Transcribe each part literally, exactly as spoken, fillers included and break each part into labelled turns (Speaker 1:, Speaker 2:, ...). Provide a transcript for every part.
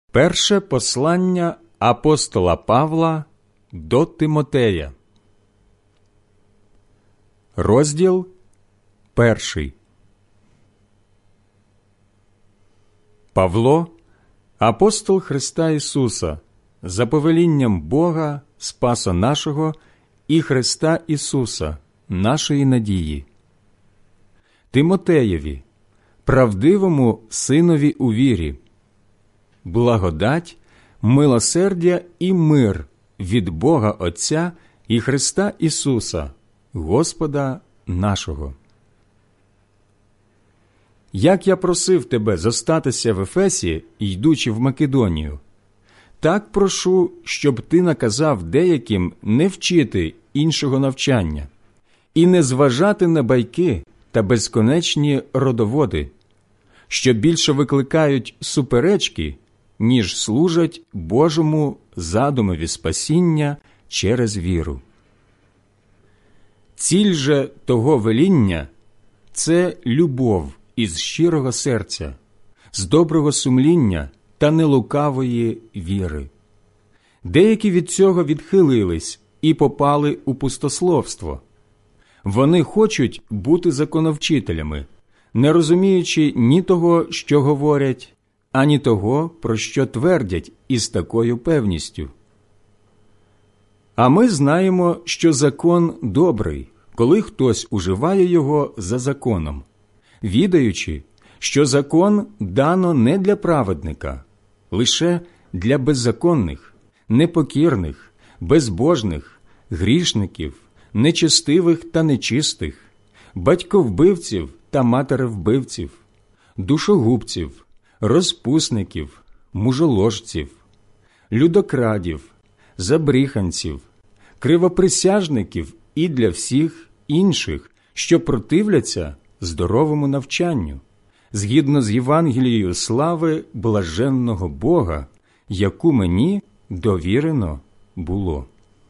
Speaker 1: Перше послання апостола Павла до Тимотея. Розділ перший. Павло, апостол Христа Ісуса, за повелінням Бога, Спаса нашого, і Христа Ісуса, нашої надії. Тимотеєві, правдивому синові у вірі, благодать, милосердя і мир від Бога Отця і Христа Ісуса, Господа нашого. Як я просив тебе зостатися в Ефесі, йдучи в Македонію, так прошу, щоб ти наказав деяким не вчити іншого навчання і не зважати на байки та безконечні родоводи, що більше викликають суперечки, ніж служать Божому задумові спасіння через віру. Ціль же того веління – це любов із щирого серця, з доброго сумління та нелукавої віри. Деякі від цього відхилились і попали у пустословство. Вони хочуть бути законовчителями, не розуміючи ні того, що говорять, ані того, про що твердять із такою певністю. А ми знаємо, що закон добрий, коли хтось уживає його за законом, відаючи, що закон дано не для праведника, лише для беззаконних, непокірних, безбожних, грішників, нечестивих та нечистих, батьковбивців та матеревбивців, душогубців, розпусників, мужоложців, людокрадів, забріханців, кривоприсяжників і для всіх інших, що противляться здоровому навчанню, згідно з Євангелією слави блаженного Бога, яку мені довірено було.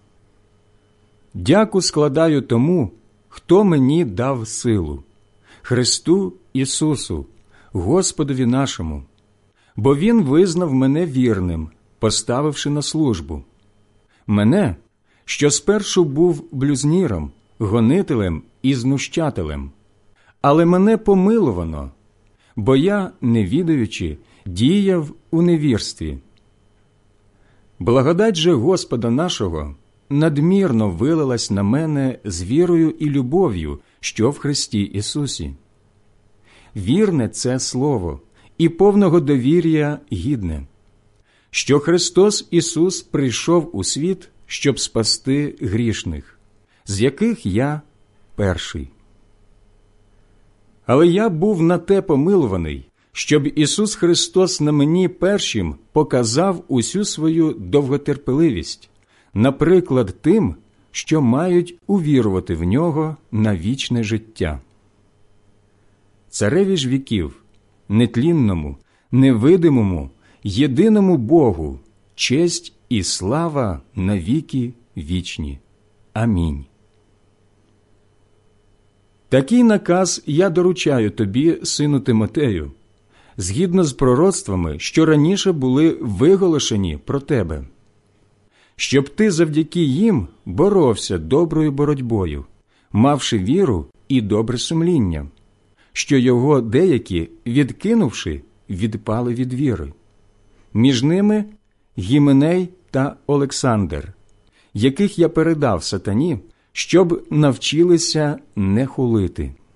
Speaker 1: Дяку складаю тому, хто мені дав силу, Христу Ісусу, Господові нашому, бо Він визнав мене вірним, поставивши на службу. Мене, що спершу був блюзніром, гонителем і знущателем, але мене помиловано, бо я, не відаючи, діяв у невірстві. Благодать же Господа нашого надмірно вилилась на мене з вірою і любов'ю, що в Христі Ісусі. Вірне це слово і повного довір'я гідне, що Христос Ісус прийшов у світ, щоб спасти грішних, з яких я перший. Але я був на те помилуваний, щоб Ісус Христос на мені першим показав усю свою довготерпеливість, наприклад тим, що мають увірувати в Нього на вічне життя. Цареві ж віків, нетлінному, невидимому, єдиному Богу, честь і слава на віки вічні. Амінь. Такий наказ я доручаю тобі, сину Тимотею, згідно з пророцтвами, що раніше були виголошені про тебе, щоб ти завдяки їм боровся доброю боротьбою, мавши віру і добре сумління, що його деякі, відкинувши, відпали від віри. Між ними Гіменей та Олександр, яких я передав сатані, щоб навчилися не хулити.